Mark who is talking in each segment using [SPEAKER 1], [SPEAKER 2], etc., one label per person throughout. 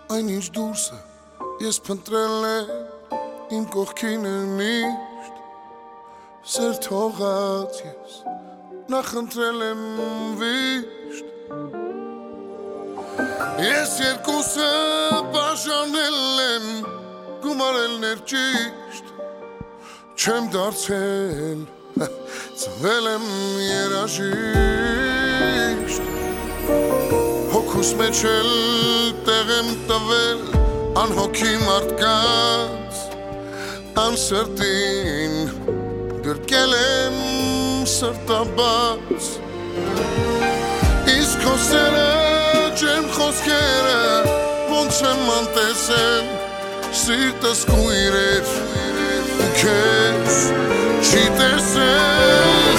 [SPEAKER 1] Այնինչ դուրսը ես փնտրել եմ իմ կողքին է միշտ Սեր թողած ես նախընտրել եմ վիշտ Ես երկուսը բաժանել եմ գումարել ներճիշտ Չեմ դարձել ծվել եմ երաժիշտ Հոգուս մեջ էլ տեղ եմ տվել անհոգի մարդկանց Անսրտին գրկել եմ սրտաբաց Իսկ քո սերը ջերմ խոսքերը ոնց եմ անտեսել Սիրտս կույրեր ու քեզ չի տեսել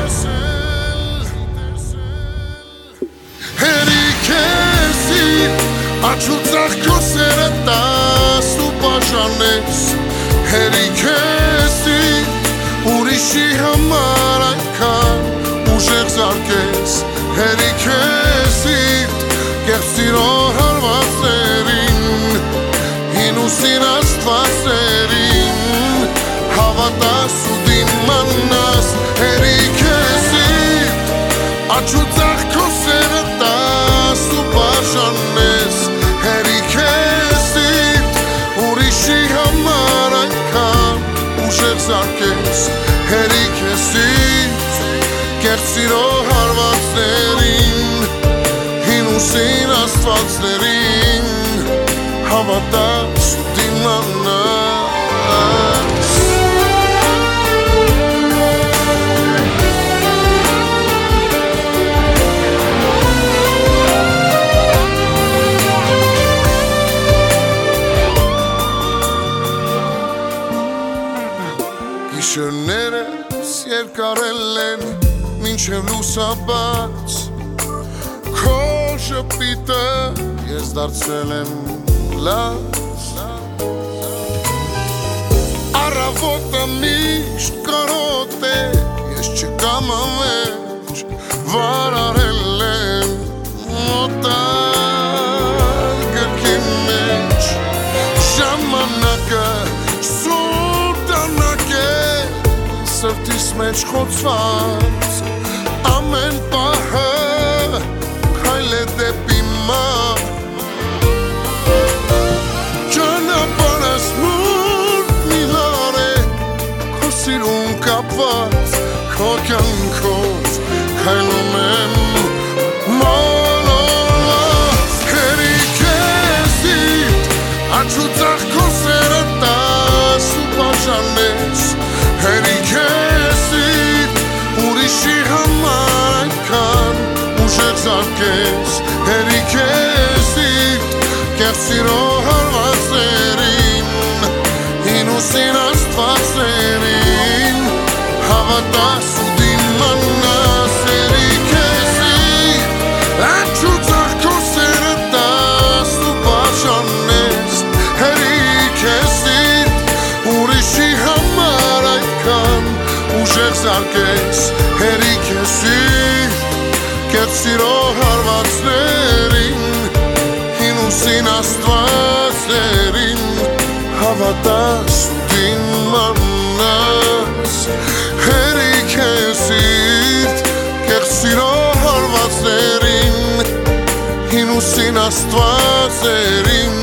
[SPEAKER 1] Հերիք ես Աչու ծաղ քո սերը տաս ու բաժանես Հերիք ես ուրիշի համար այնքան ուժեղ զարկես Հերիք ես կեղծ սիրո հարվածներին Հին ու սիրաստվածներին Հավատաս ու դիմանաս Հերիք ես Աչու ծաղ քո սերը տաս ու բաժանես Հերիք ես ուրիշի համար այնքան ուժեղ զարկես Հերիք ես կեղծ սիրո հարվածներին Հին ու սիրաստվածներին Հավատաս ու դիմանաս Գիշերներս երկարել են մինչև լուսաբաց Քո շպիտը ես դարձել եմ լաց Առավոտը միշտ կարոտ է ես չկամ ամենջ Վարարել եմ մոտար գրքի մեջ Ժամանակը Սրտիս մեջ խոցված ամեն պահը քայլ է դեպի մահ Ճանապարհս մութ միլար է քո սիրուն կապված քո կյանքով քայլում եմ մոլորված Հերիք ես աչու ծաղ քո սերը տաս ու բաժանես Հերիք ես ուրիշի համար այնքան ուժեղ զարկես Հերիք ես կեղծ սիրո հարվածներին Հին ու սիրաստվածներին Հավատաս ու դիմանաս Հերիք ես աչու ծաղ քո սերը տաս ու բաժանես Հերիք ես ուրիշի համար ուժեղ զարկես Հերիք ես կեղծ սիրո հարվածներին Հին ու սիրաստվածներին Հավատաս ու դիմանաս Հերիք ես կեղծ սիրո հարվածներին Հին ու սիրաստվածներին